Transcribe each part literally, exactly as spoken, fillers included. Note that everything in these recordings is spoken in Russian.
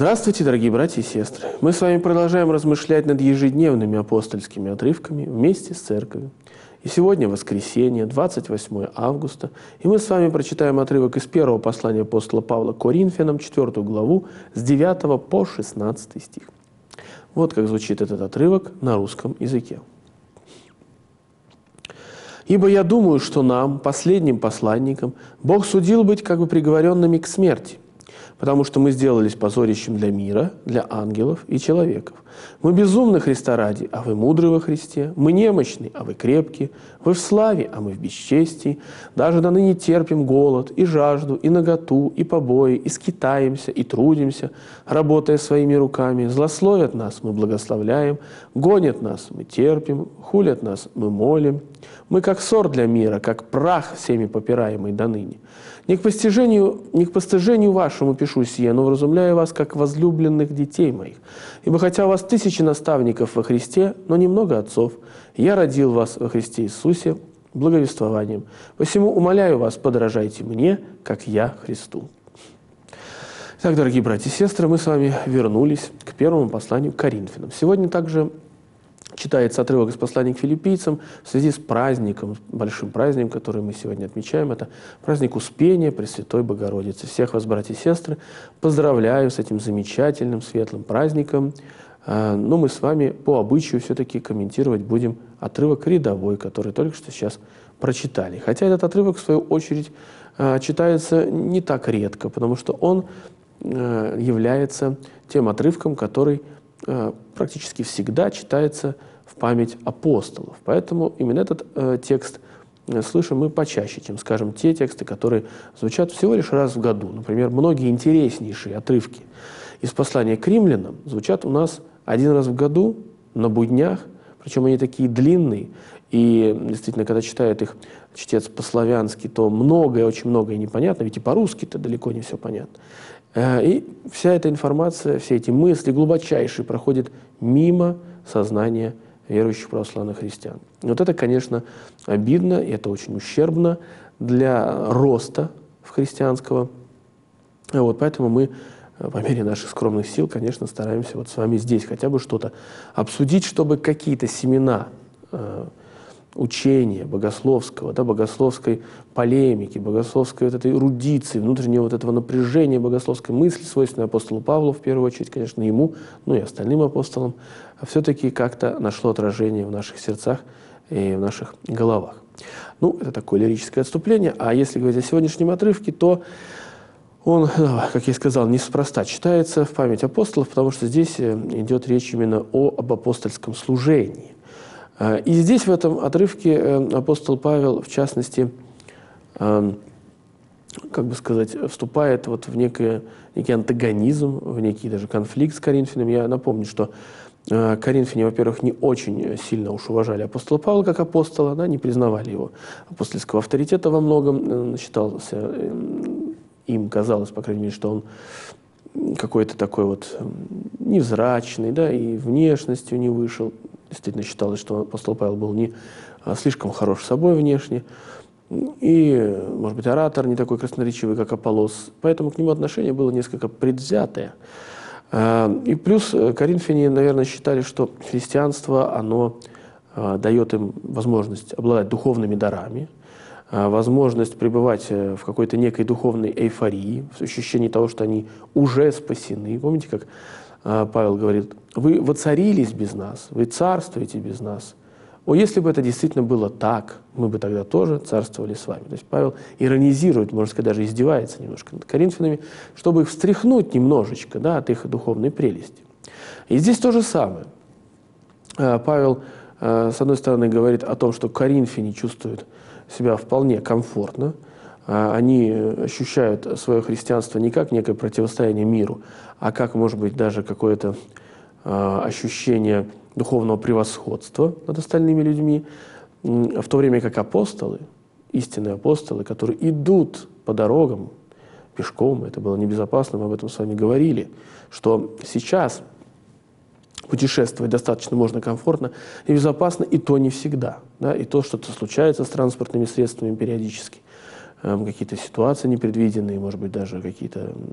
Здравствуйте, дорогие братья и сестры! Мы с вами продолжаем размышлять над ежедневными апостольскими отрывками вместе с Церковью. И сегодня воскресенье, двадцать восьмое августа, и мы с вами прочитаем отрывок из первого послания апостола Павла к Коринфянам, четвёртую главу, с девятого по шестнадцатый стих. Вот как звучит этот отрывок на русском языке. «Ибо я думаю, что нам, последним посланникам, Бог судил быть как бы приговоренными к смерти, потому что мы сделались позорищем для мира, для ангелов и человеков. Мы безумны Христа ради, а вы мудры во Христе. Мы немощны, а вы крепки. Вы в славе, а мы в бесчестии. Даже до ныне терпим голод и жажду, и наготу, и побои, и скитаемся, и трудимся, работая своими руками. Злословят нас, мы благословляем, гонят нас, мы терпим, хулят нас, мы молим. Мы как ссор для мира, как прах всеми попираемый до ныне. Не к постижению, не к постыжению вашему пишу сие, но вразумляю вас, как возлюбленных детей моих. Ибо хотя у вас тысячи наставников во Христе, но немного отцов, я родил вас во Христе Иисусе благовествованием. Посему умоляю вас, подражайте мне, как я Христу». Итак, дорогие братья и сестры, мы с вами вернулись к первому посланию к Коринфянам. Сегодня также читается отрывок из послания к филиппийцам в связи с праздником, большим праздником, который мы сегодня отмечаем. Это праздник Успения Пресвятой Богородицы. Всех вас, братья и сестры, поздравляю с этим замечательным, светлым праздником. Но мы с вами по обычаю все-таки комментировать будем отрывок рядовой, который только что сейчас прочитали. Хотя этот отрывок, в свою очередь, читается не так редко, потому что он является тем отрывком, который практически всегда читается в память апостолов. Поэтому именно этот э, текст э, слышим мы почаще, чем, скажем, те тексты, которые звучат всего лишь раз в году. Например, многие интереснейшие отрывки из послания к римлянам звучат у нас один раз в году на буднях, причем они такие длинные, и действительно, когда читает их чтец по-славянски, то многое, очень многое непонятно, ведь и по-русски-то далеко не все понятно. И вся эта информация, все эти мысли глубочайшие проходят мимо сознания верующих православных христиан. И вот это, конечно, обидно, и это очень ущербно для роста в христианского. Вот, поэтому мы, по мере наших скромных сил, конечно, стараемся вот с вами здесь хотя бы что-то обсудить, чтобы какие-то семена учения богословского, да, богословской полемики, богословской вот этой эрудиции, внутреннего вот этого напряжения богословской мысли, свойственной апостолу Павлу, в первую очередь, конечно, ему, ну и остальным апостолам, все-таки как-то нашло отражение в наших сердцах и в наших головах. Ну, это такое лирическое отступление. А если говорить о сегодняшнем отрывке, то он, как я сказал, неспроста читается в память апостолов, потому что здесь идет речь именно о, об апостольском служении. И здесь, в этом отрывке, апостол Павел, в частности, как бы сказать, вступает вот в некое, некий антагонизм, в некий даже конфликт с коринфянами. Я напомню, что коринфяне, во-первых, не очень сильно уж уважали апостола Павла как апостола, да, не признавали его апостольского авторитета во многом, считался, им казалось, по крайней мере, что он какой-то такой вот невзрачный, да, и внешностью не вышел. Действительно считалось, что апостол Павел был не слишком хорош собой внешне, и, может быть, оратор не такой красноречивый, как Аполлос, поэтому к нему отношение было несколько предвзятое. И плюс коринфяне, наверное, считали, что христианство, оно дает им возможность обладать духовными дарами, возможность пребывать в какой-то некой духовной эйфории, в ощущении того, что они уже спасены. Помните, как Павел говорит: вы воцарились без нас, вы царствуете без нас. О, если бы это действительно было так, мы бы тогда тоже царствовали с вами. То есть Павел иронизирует, можно сказать, даже издевается немножко над коринфянами, чтобы их встряхнуть немножечко, да, от их духовной прелести. И здесь то же самое. Павел, с одной стороны, говорит о том, что коринфяне чувствуют себя вполне комфортно, они ощущают свое христианство не как некое противостояние миру, а как, может быть, даже какое-то э, ощущение духовного превосходства над остальными людьми, в то время как апостолы, истинные апостолы, которые идут по дорогам пешком, это было небезопасно, мы об этом с вами говорили, что сейчас путешествовать достаточно можно комфортно и безопасно, и то не всегда, да, и то что-то случается с транспортными средствами периодически. Какие-то ситуации непредвиденные, может быть, даже какие-то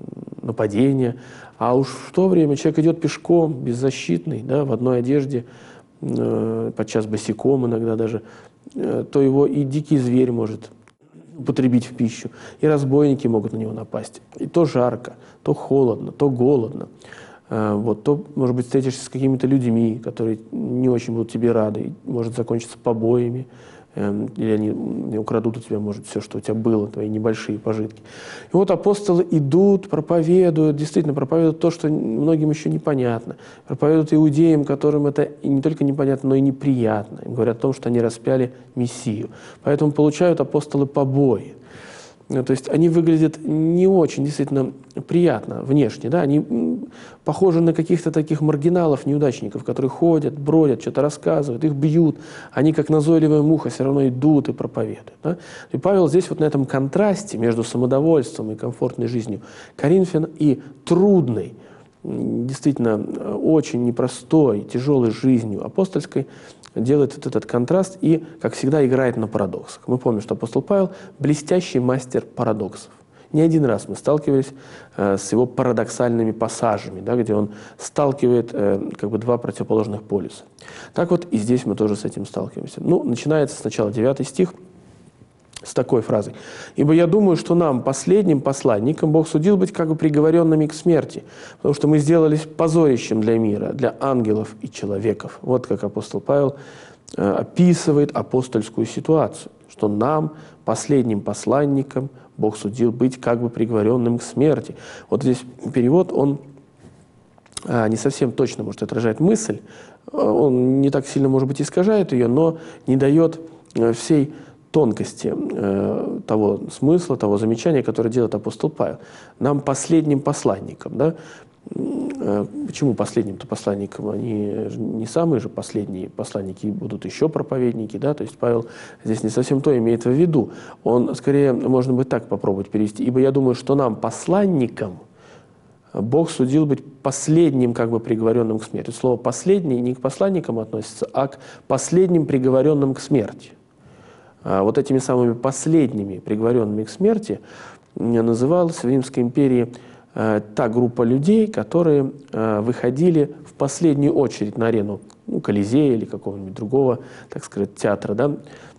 нападения. А уж в то время человек идет пешком, беззащитный, да, в одной одежде, э, подчас босиком иногда даже, э, то его и дикий зверь может употребить в пищу, и разбойники могут на него напасть. И то жарко, то холодно, то голодно. Э, вот, то, может быть, встретишься с какими-то людьми, которые не очень будут тебе рады, и может закончиться побоями, или они украдут у тебя, может, все, что у тебя было, твои небольшие пожитки. И вот апостолы идут, проповедуют, действительно проповедуют то, что многим еще непонятно. Проповедуют иудеям, которым это и не только непонятно, но и неприятно. Им говорят о том, что они распяли Мессию. Поэтому получают апостолы побои. То есть они выглядят не очень действительно приятно внешне, да? Они похожи на каких-то таких маргиналов, неудачников, которые ходят, бродят, что-то рассказывают, их бьют, они как назойливая муха все равно идут и проповедуют. Да? И Павел здесь вот на этом контрасте между самодовольством и комфортной жизнью Коринфян и трудной, действительно очень непростой, тяжелой жизнью апостольской, делает вот этот контраст и, как всегда, играет на парадоксах. Мы помним, что апостол Павел – блестящий мастер парадоксов. Не один раз мы сталкивались э, с его парадоксальными пассажами, да, где он сталкивает э, как бы два противоположных полюса. Так вот и здесь мы тоже с этим сталкиваемся. Ну, начинается сначала девятый стих с такой фразой. «Ибо я думаю, что нам, последним посланникам, Бог судил быть как бы приговоренными к смерти, потому что мы сделались позорищем для мира, для ангелов и человеков». Вот как апостол Павел э, описывает апостольскую ситуацию, что нам, последним посланникам, Бог судил быть как бы приговоренным к смерти. Вот здесь перевод, он э, не совсем точно может отражать мысль, он не так сильно, может быть, искажает ее, но не дает э, всей тонкости э, того смысла, того замечания, которое делает апостол Павел. Нам, последним посланникам, да? Э, почему последним-то посланникам? Они не самые же последние посланники, будут еще проповедники, да? То есть Павел здесь не совсем то имеет в виду. Он, скорее, можно бы так попробовать перевести. «Ибо я думаю, что нам, посланникам, Бог судил быть последним, как бы приговоренным к смерти». Слово «последний» не к посланникам относится, а к последним приговоренным к смерти. Вот этими самыми последними приговоренными к смерти называлась в Римской империи та группа людей, которые выходили в последнюю очередь на арену, ну, Колизея или какого-нибудь другого, так сказать, театра. Да?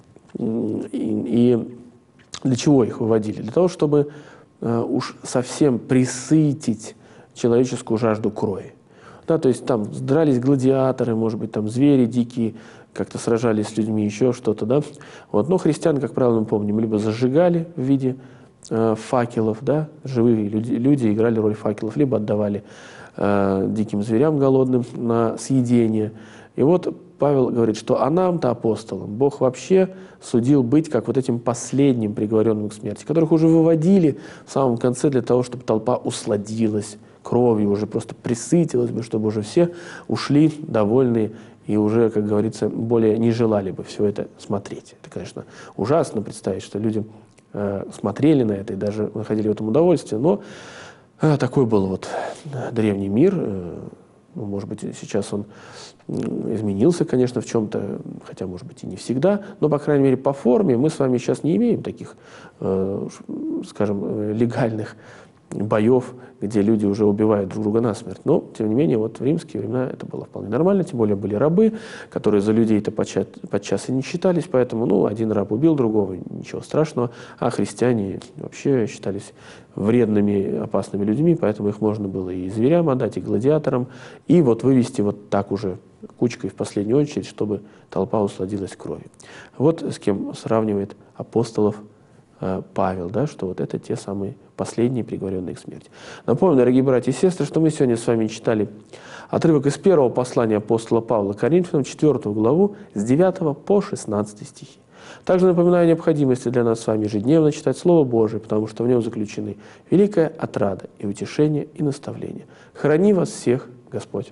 И, и для чего их выводили? Для того, чтобы уж совсем пресытить человеческую жажду крови. Да, то есть там дрались гладиаторы, может быть, там звери дикие, как-то сражались с людьми, еще что-то, да. Вот. Но христиан, как правило, мы помним, либо зажигали в виде э, факелов, да, живые люди, люди играли роль факелов, либо отдавали э, диким зверям голодным на съедение. И вот Павел говорит, что а нам-то, апостолам, Бог вообще судил быть как вот этим последним приговоренным к смерти, которых уже выводили в самом конце для того, чтобы толпа усладилась кровью, уже просто присытилась бы, чтобы уже все ушли довольные и уже, как говорится, более не желали бы все это смотреть. Это, конечно, ужасно представить, что люди э, смотрели на это и даже находили в этом удовольствие, но э, такой был вот древний мир. Э, ну, может быть, сейчас он изменился, конечно, в чем-то, хотя, может быть, и не всегда, но, по крайней мере, по форме мы с вами сейчас не имеем таких, э, скажем, легальных боев, где люди уже убивают друг друга насмерть. Но, тем не менее, вот в римские времена это было вполне нормально, тем более были рабы, которые за людей-то подчас, подчас и не считались, поэтому, ну, один раб убил другого, ничего страшного, а христиане вообще считались вредными, опасными людьми, поэтому их можно было и зверям отдать, и гладиаторам, и вот вывести вот так уже кучкой в последнюю очередь, чтобы толпа усладилась кровью. Вот с кем сравнивает апостолов Павел, да, что вот это те самые последние приговоренные к смерти. Напомню, дорогие братья и сестры, что мы сегодня с вами читали отрывок из первого послания апостола Павла к Коринфянам, четвёртую главу, с девятого по шестнадцатый стихи. Также напоминаю о необходимости для нас с вами ежедневно читать Слово Божие, потому что в нем заключены великая отрада и утешение, и наставление. Храни вас всех Господь.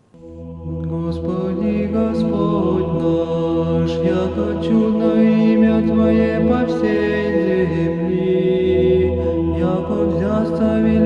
Господи, Господь наш, яко чудно имя Твое по всей земли, яко взял